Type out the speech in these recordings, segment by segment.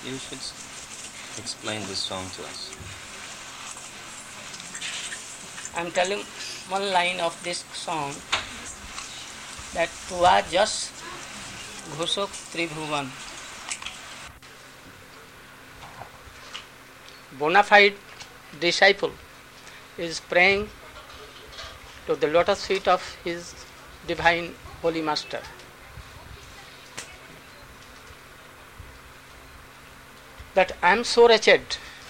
You should explain this song to us. I am telling one line of this song that Tua Jas Ghusok Tribhuvan. Bona fide disciple is praying to the lotus feet of his divine holy master. That I am so wretched,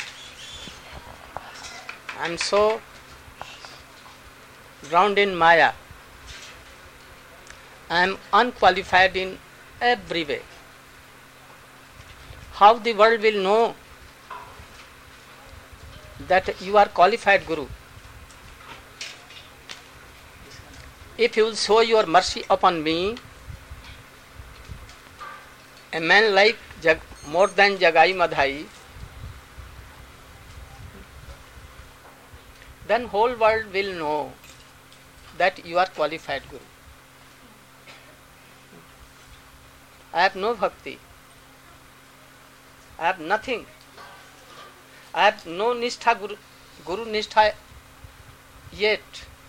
I am so drowned in Maya, I am unqualified in every way. How the world will know that you are qualified Guru? If you will show your mercy upon me, a man like more than Jagai Madhai, then whole world will know that you are qualified Guru. I have no bhakti, I have nothing, I have no nishtha, Guru nishtha yet.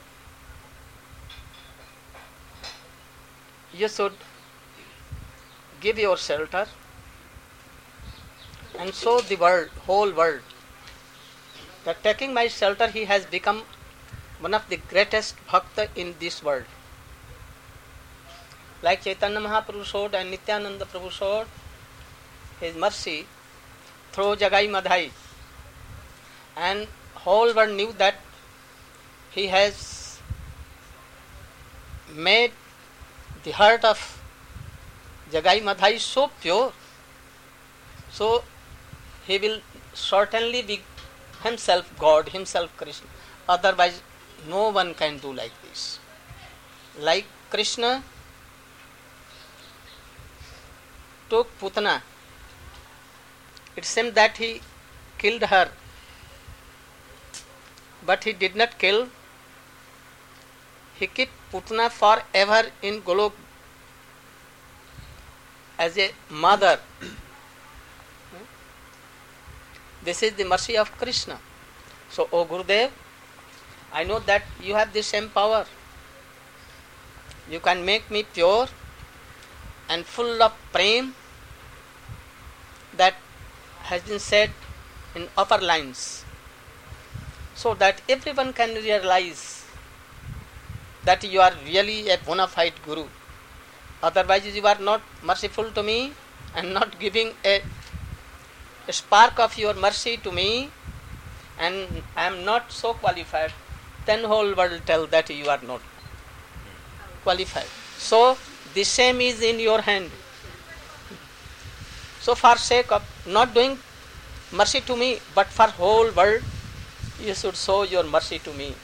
You should give your shelter and show the world, whole world, that taking my shelter he has become one of the greatest bhakta in this world. Like Chaitanya Mahaprabhu showed and Nityananda Prabhu showed his mercy through Jagai Madhai, and whole world knew that he has made the heart of Jagai Madhai so pure, so he will certainly be himself God, himself Krishna. Otherwise no one can do like this. Like Krishna took Putana, it seemed that he killed her, but he did not kill. He kept Putana forever in Golok as a mother. This is the mercy of Krishna. So, O Gurudev, I know that you have the same power. You can make me pure and full of prem, that has been said in upper lines, so that everyone can realize that you are really a bona fide Guru. Otherwise you are not merciful to me and not giving a spark of your mercy to me, and I am not so qualified, then whole world tell that you are not qualified. So the same is in your hand. So for sake of not doing mercy to me, but for whole world, you should show your mercy to me.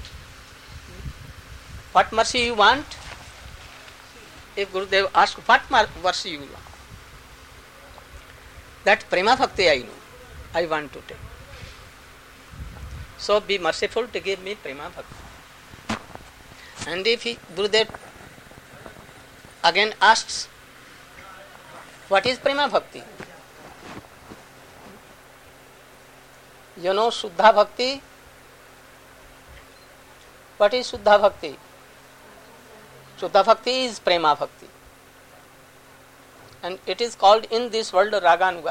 What mercy you want? If Gurudev asks, what mercy you want? That prema bhakti I know, I want to take. So be merciful to give me prema bhakti. And if Gurudev again asks, what is prema bhakti? You know Shuddha bhakti? What is Shuddha bhakti? Shuddha bhakti is prema bhakti. And it is called in this world Raganuga.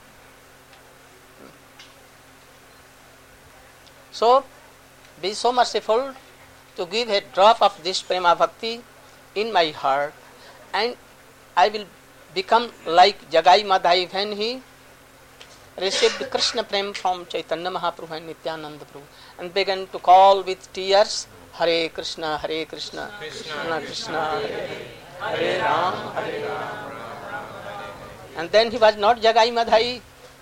So, be so merciful to give a drop of this prema bhakti in my heart, and I will become like Jagai Madhai when he received Krishna prem from Chaitanya Mahaprabhu and Nityananda Prabhu, and began to call with tears, Hare Krishna, Krishna Krishna, Hare Ram, Hare Ram. And then he was not Jagai Madhai.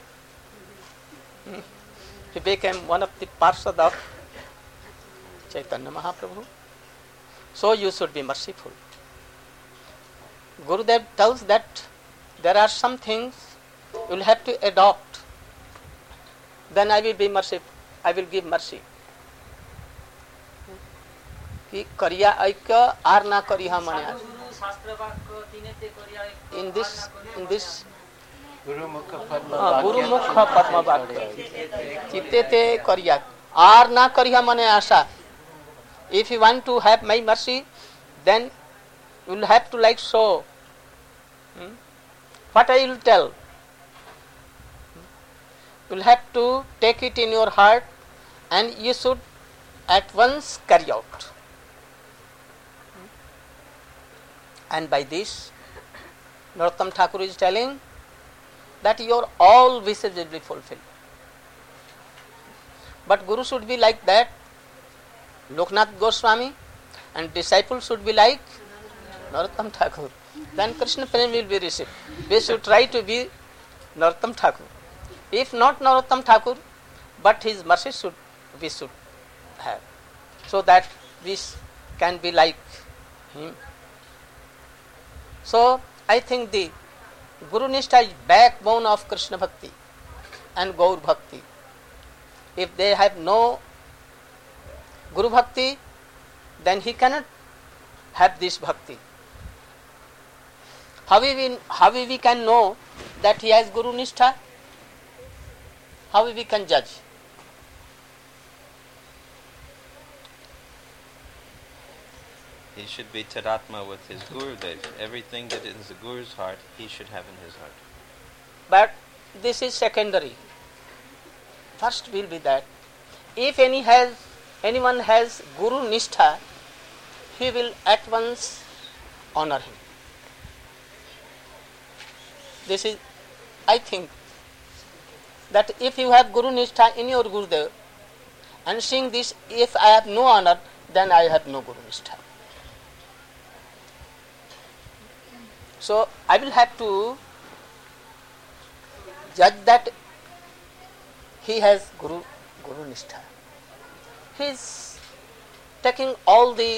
He became one of the Parshad of Chaitanya Mahaprabhu. So you should be merciful. Gurudev tells that there are some things you will have to adopt. Then I will be merciful. I will give mercy. कि करिया ऐक्य are ना करिहा मने. In this Gurumukh પદ્મ વાક્ય ચિત્તે તે કર્યા R ના કર્યા મને આશા. If you want to have my mercy, then you will have to like so. What I will tell, you will have to take it in your heart and you should at once carry out. And by this, Narottam Thakur is telling that your all wishes will be fulfilled. But Guru should be like that, Loknath Goswami, and disciples should be like Narottam Thakur. Then Krishna Prem will be received. We should try to be Narottam Thakur. If not Narottam Thakur, but his mercy we should have, so that we can be like him. So I think the Guru Nishtha is backbone of Krishna Bhakti and Gaur Bhakti. If they have no Guru Bhakti, then he cannot have this Bhakti. How we can know that he has Guru Nishtha? How we can judge? He should be Tadatma with his Gurudev. Everything that is the Guru's heart, he should have in his heart. But this is secondary. First will be that if anyone has Guru Nishtha, he will at once honor him. This is, I think, that if you have Guru Nishtha in your Gurudev and seeing this, if I have no honor, then I have no Guru Nishtha. So I will have to judge that he has Guru Nishtha. He is taking all the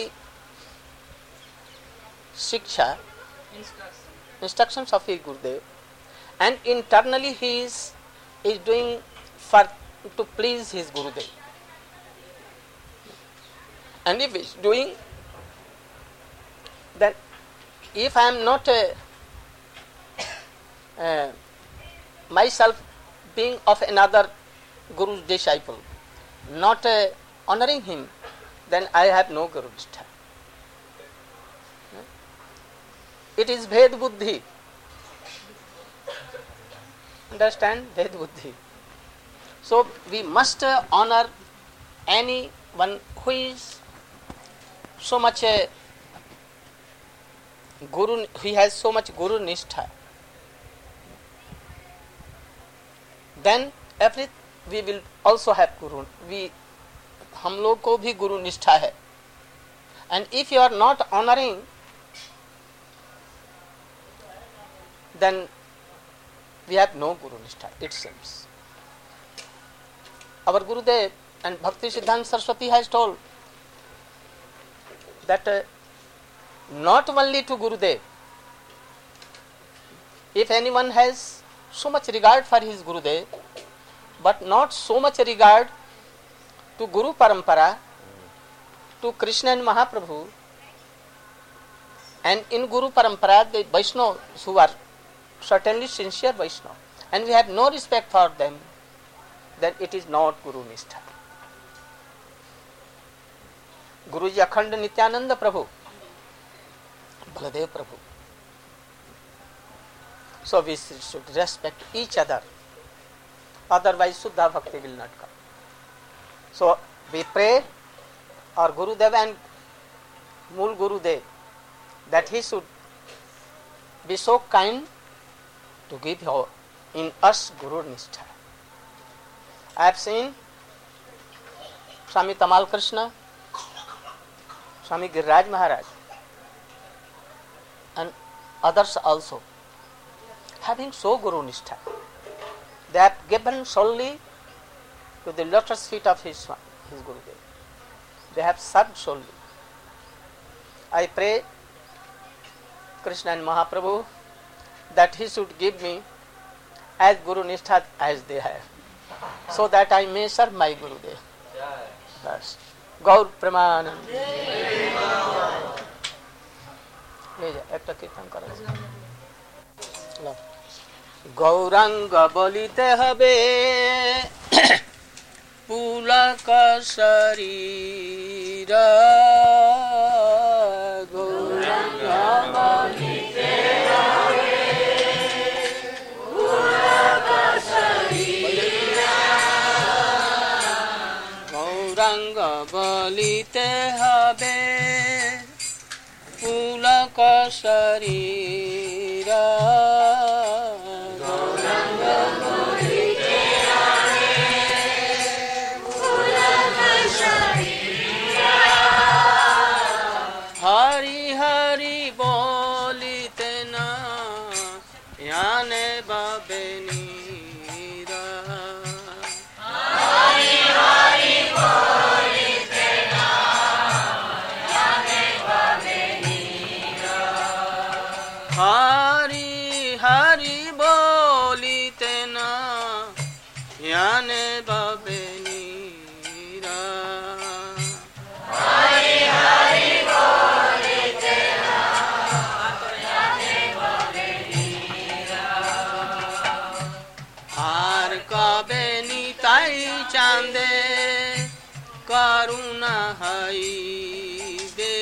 Shiksha, instructions of his Gurudev, and internally he is doing to please his Gurudev. And if he is doing, then if I am not myself being of another Guru's disciple, not honoring him, then I have no Guru Nishtha. It is Ved Buddhi. Understand? Ved Buddhi. So we must honor anyone who is so much Guru, he has so much Guru Nishtha. Then we will also have Guru. हम लोग को भी गुरु निष्ठा है. And if you are not honoring, then we have no Guru Nishtha, it seems. Our Gurudev and Bhakti Siddhanta Saraswati has told that not only to Gurudev, if anyone has so much regard for his Gurudev, but not so much regard to Guru Parampara, to Krishna and Mahaprabhu, and in Guru Parampara the Vaishnavas who are certainly sincere Vaishnava, and we have no respect for them, then it is not Guru Nishtha. Guruji Akhand Nityananda Prabhu, Baladev Prabhu. So we should respect each other, otherwise Suddha Bhakti will not come. So we pray our Gurudev and Mool Gurudev that he should be so kind to give in us Guru Nishtha. I have seen Swami Tamal Krishna, Swami Giriraj Maharaj, and others also having so Guru Nishtha. They have given solely to the lotus feet of his Gurudev. They have served solely. I pray Krishna and Mahaprabhu that he should give me as Guru Nishtha as they have, so that I may serve my Gurudev. Thus, Gaur Premanand. ले जा एक कीर्तन करो. গৌরাঙ্গ বলিতে হবে পুলক শরীর, গৌরাঙ্গ বলিতে হবে পুলক শরীর, গৌরাঙ্গ বলিতে হবে পুলক শরীর, গৌরাঙ্গ বলিতে হবে পুলক শরীর, হরি হরি বলিতে না জানে বাবে নীরা, হরি হরি বলিতে না জানে বাবে নীরা, হরি হরি বলিতে না জানে বাবে নীরা, হরি হরি বলিতে না জানে বাবে নীরা, আর কবে নিতাই চাঁদে করুণা হইবে,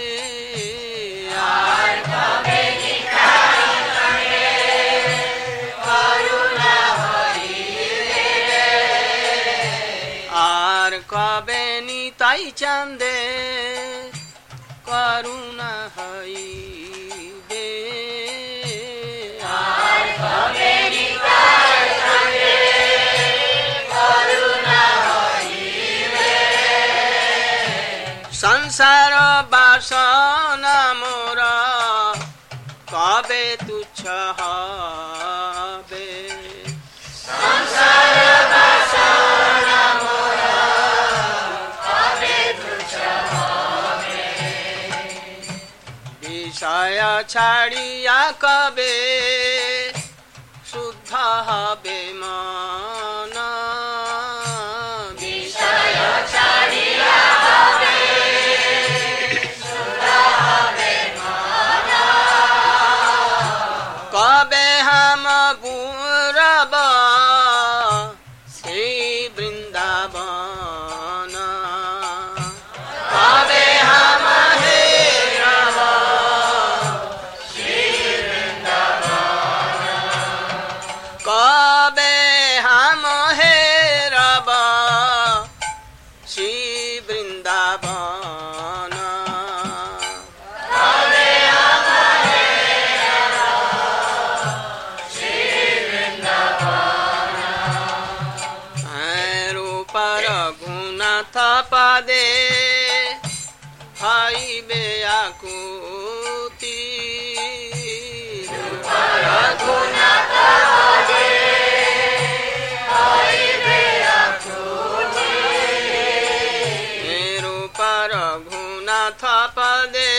আর কবে নিতাই চাঁদে করুণা হইবে, আর কবে নিতাই চাঁদে করুণা হইবে, আর কবে নিতাই চাঁদে করুণা হইবে, সংসার বাসনা মোর কবে তুচ্ছ হবে, সংসার বাসনা মোর কবে তুচ্ছ হবে, বিষয় ছাড়িয়া কবে শুদ্ধ হবে মন, বিষয় ছাড়িয়া কবে শুদ্ধ হবে মন, কবে হাম বুড়ব শ্রী বৃন্দাবন, কবে হাম হেরব শ্রী বৃন্দাবন, কবে হাম হেরব শ্রী বৃন্দাবন, কবে হাম হেরব শ্রী বৃন্দাবন, রূপর গুণাথ পদে হইবে আকুতি, রূপর গুণাথ পদে হইবে আকুতি, রূপর গুণাথ পদে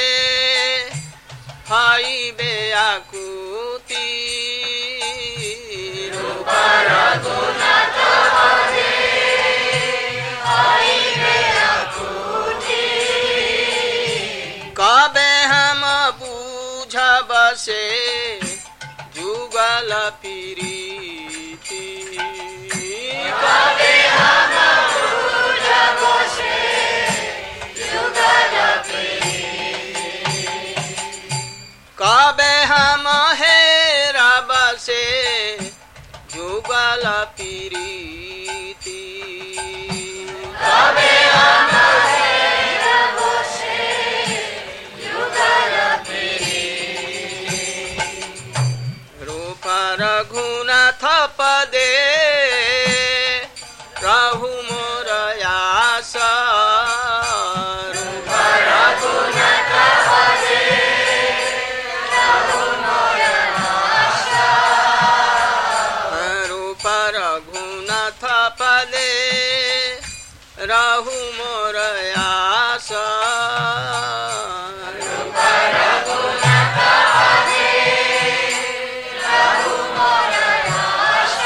হইবে আকুতি, রূপর গুণাথ পদে হইবে আকুতি, কবে হাম বুঝব সে যুগল প্রীতি, কবে হাম বুঝব সে যুগল প্রীতি, কবে হাম হেরব সে যুগল প্রীতি, কবে হাম হেরব সে যুগল প্রীতি, রূপর গুণাথ পদে প্রভু মোর আশ, রূপর গুণাথ পদে প্রভু মোর আশ, রূপর গুণাথ পদে রাহু মোর আশ, রূপর গুণাথ পদে রাহু মোর আশ,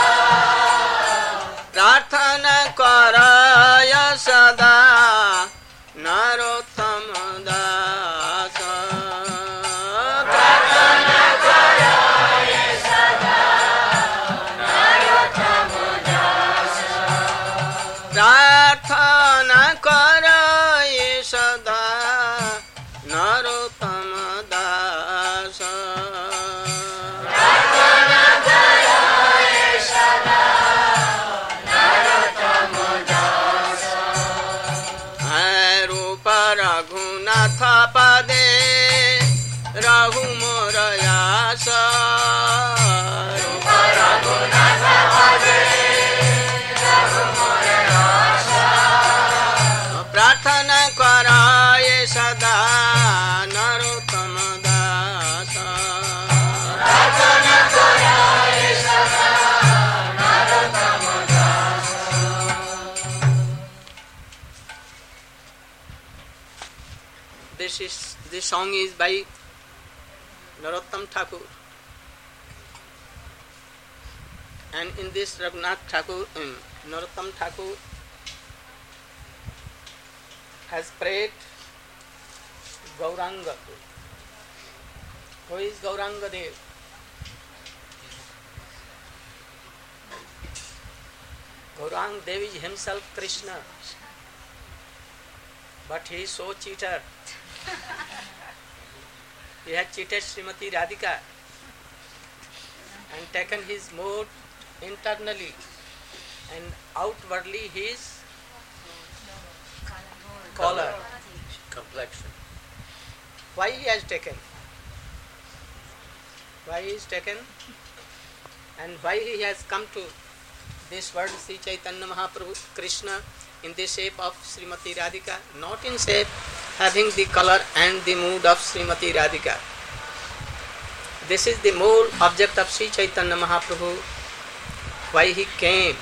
প্রার্থনা করয় সদা নরোত্তম দাস, প্রার্থনা করয় সদা This song is by Narottam Thakur. And in this Narottam Thakur has prayed Gauranga. Who is Gauranga Dev? Gauranga Dev is himself Krishna. But he is so cheated. He had cheated Srimati Radhika and taken his mood internally, and outwardly his color, complexion. Why he has taken? Why he is taken? And why he has come to this world, Sri Chaitanya Mahaprabhu, Krishna, in the shape of Srimati Radhika, not in shape having the color and the mood of Srimati Radhika. This is the more object of Sri Chaitanya Mahaprabhu, why he came.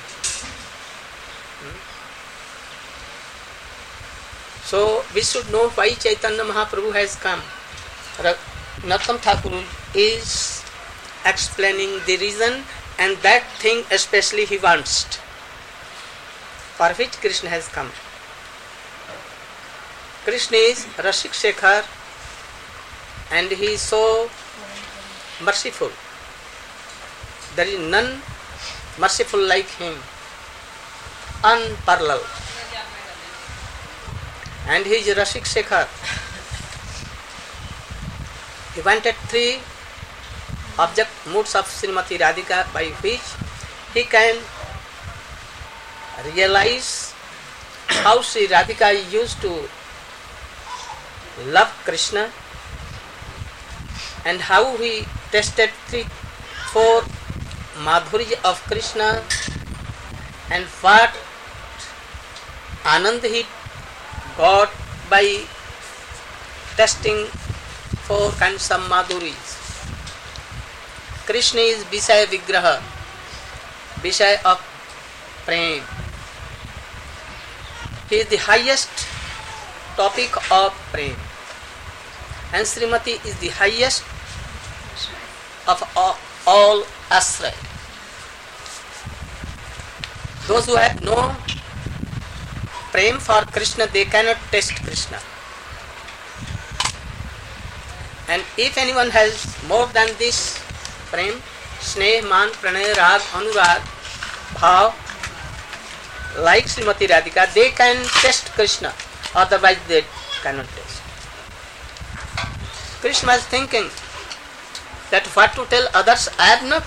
So we should know why Chaitanya Mahaprabhu has come. Narottam Thakur is explaining the reason, and that thing especially he wants, for which Krishna has come. Krishna is Rasik Shekhar, and he is so merciful. There is none merciful like him, unparalleled. And he is Rasik Shekhar. He wanted three object moods of Srimati Radhika by which he can realize how Sri Radhika used to love Krishna, and how he tested 3-4 madhurya of Krishna, and what Anand he got by testing 4 kinds of madhuris. Krishna is Vishaya Vigraha, Vishaya of Prem. He is the highest topic of Prem, and Srimati is the highest of all Asray. Those who have no Prem for Krishna, they cannot taste Krishna. And if anyone has more than this Prem, Sneh, Man, Pranay, Rag, Anurag, Bhav, like Srimati Radhika, they can taste Krishna, otherwise they cannot taste. Krishna is thinking that what to tell others, I have not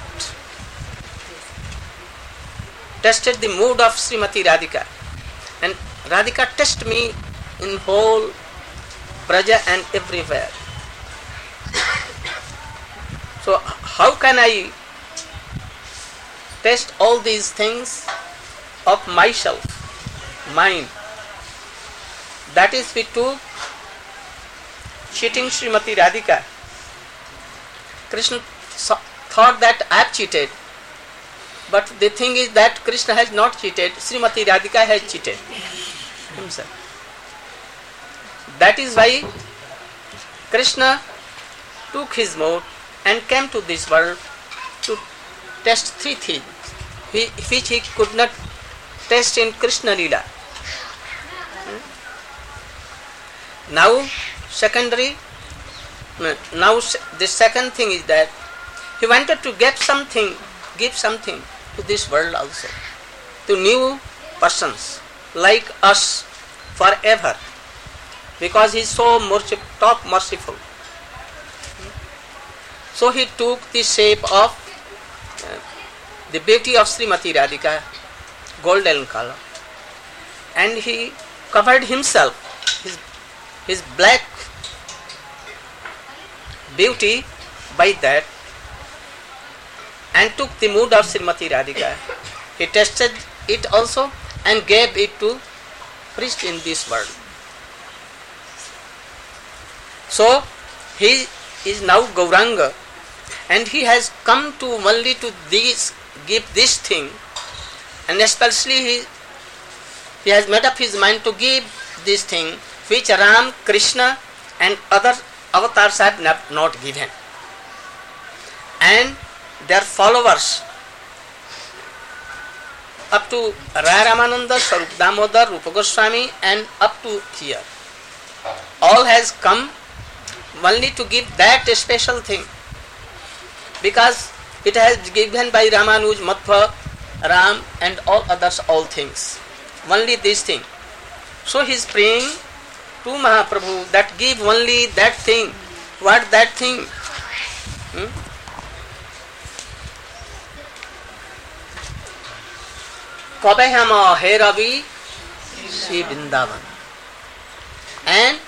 tested the mood of Srimati Radhika, and Radhika test me in whole Braja and everywhere. So how can I test all these things of myself, mine? That is, we took cheating Srimati Radhika. Krishna thought that I have cheated, but the thing is that Krishna has not cheated, Srimati Radhika has cheated himself. That is why Krishna took his mode and came to this world to test 3 things which he could not test in Krishna Leela. Now the second thing is that he wanted to give something to this world also, to new persons like us forever, because he is so top merciful. So he took the shape of the beauty of Srimati Radhika, golden color, and he covered himself, his black beauty by that, and took the mood of Srimati Radhika. He tested it also and gave it to priest in this world. So he is now Gauranga, and he has come to only to give this thing, and especially he has made up his mind to give this thing which Ram, Krishna and other avatars have not given. And their followers up to Raya Ramananda, Swarup Damodar, Rupa Goswami and up to here, all has come only to give that special thing, because it has given by Ramanuj, Madhva, Ram and all others, all things, only this thing. So he is praying to Mahaprabhu that give only that thing. What that thing? Kabe hama he Ravi Shri Vrindavan, and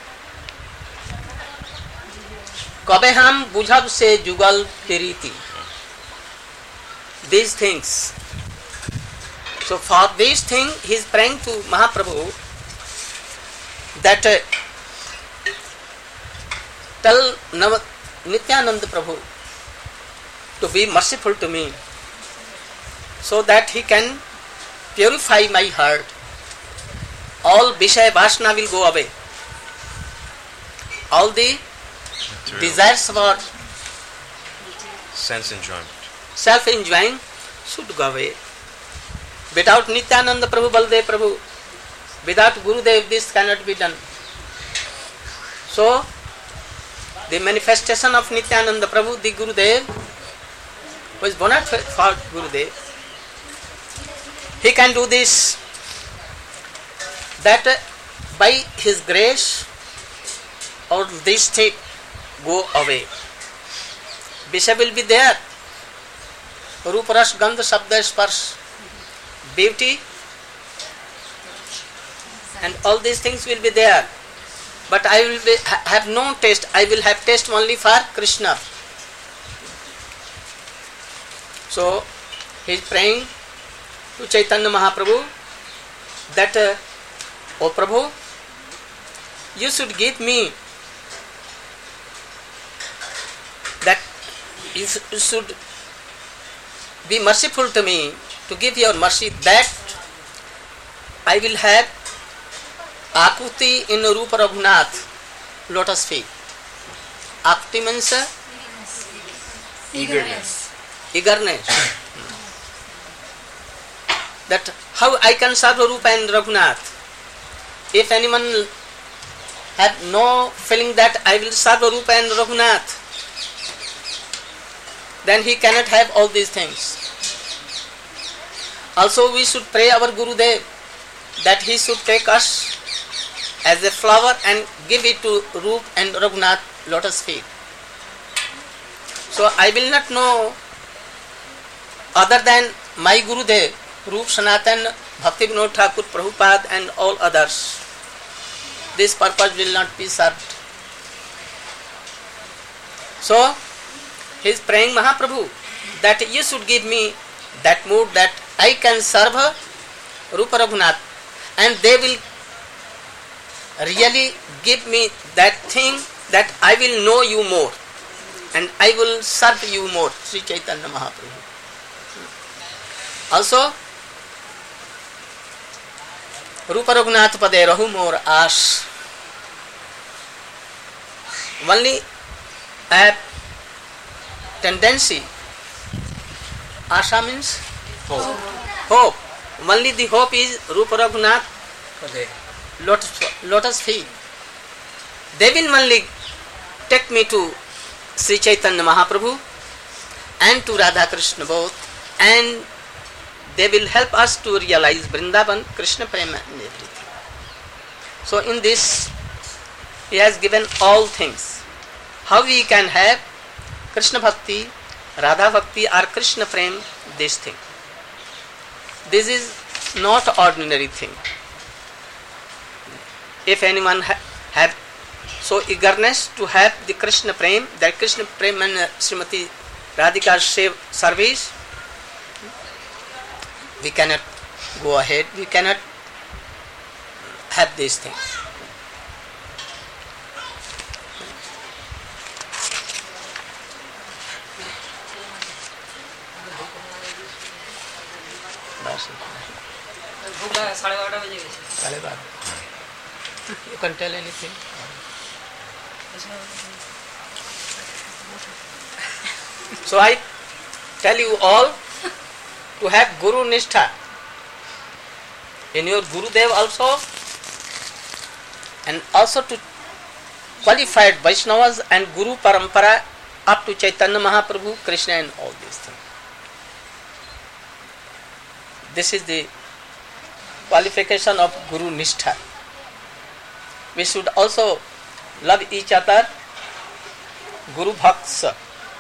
kabe ham bujhab se jugal piriti. These things. So for this thing he is praying to Mahaprabhu that tell Nityananda Prabhu to be merciful to me, so that he can purify my heart. All Vishaya Vasana will go away. All the desires for sense enjoyment, self-enjoying should go away. Without Nityananda Prabhu, Baldev Prabhu, without Gurudev, this cannot be done. So, the manifestation of Nityananda Prabhu, the Gurudev, was bona fide for Gurudev. He can do this, that by his grace, all this thing go away. Vishaya will be there. Rupa, Ras, Gandha, Shabda, Sparsh, beauty, and all these things will be there. But I will have no taste. I will have taste only for Krishna. So he is praying to Chaitanya Mahaprabhu that, O Prabhu, you should give me that, you should be merciful to me, to give your mercy, that I will have Akuti in Rupa Raghunath, lotus feet. Akuti means eagerness. That how I can serve Rupa and Raghunath. If anyone have no feeling that I will serve Rupa and Raghunath, then he cannot have all these things. Also we should pray our Gurudev that he should take us as a flower and give it to Rupa and Raghunath lotus feet. So I will not know other than my Gurudev, Rupa Sanatan, Bhakti Vinod Thakur, Prabhupada and all others. This purpose will not be served. So he is praying Mahaprabhu that you should give me that mood that I can serve Rupa Raghunath, and they will really give me that thing that I will know you more and I will serve you more. Sri Chaitanya Mahaprabhu. Also, Rupa Raghunath Pade Rahu More Ash. Only a tendency. Asha means hope. Only the hope is Rupa Raghunath lotus feet. They will only take me to Sri Chaitanya Mahaprabhu and to Radha Krishna both, and they will help us to realize Vrindavan, Krishna Prema and everything. So in this he has given all things. How we can have Krishna Bhakti, Radha Bhakti or Krishna Prem, this thing. This is not ordinary thing. If anyone have so eagerness to have the Krishna Prem, that Krishna Prem and Srimati Radhika's service, we cannot go ahead, we cannot have these things. You can tell anything. So I tell you all to have Guru Nishtha in your Gurudev also, and also to qualified Vaishnavas and Guru Parampara up to Chaitanya Mahaprabhu, Krishna and all these things. This is the qualification of Guru Nishtha. We should also love each other. Guru Bhaksa.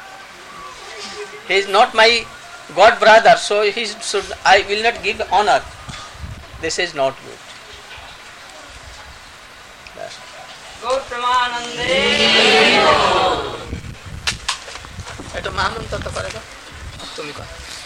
He is not my God brother, so I will not give honor. This is not good. Gaur Pramanande. এটা মানম তত করেগা তুমি কর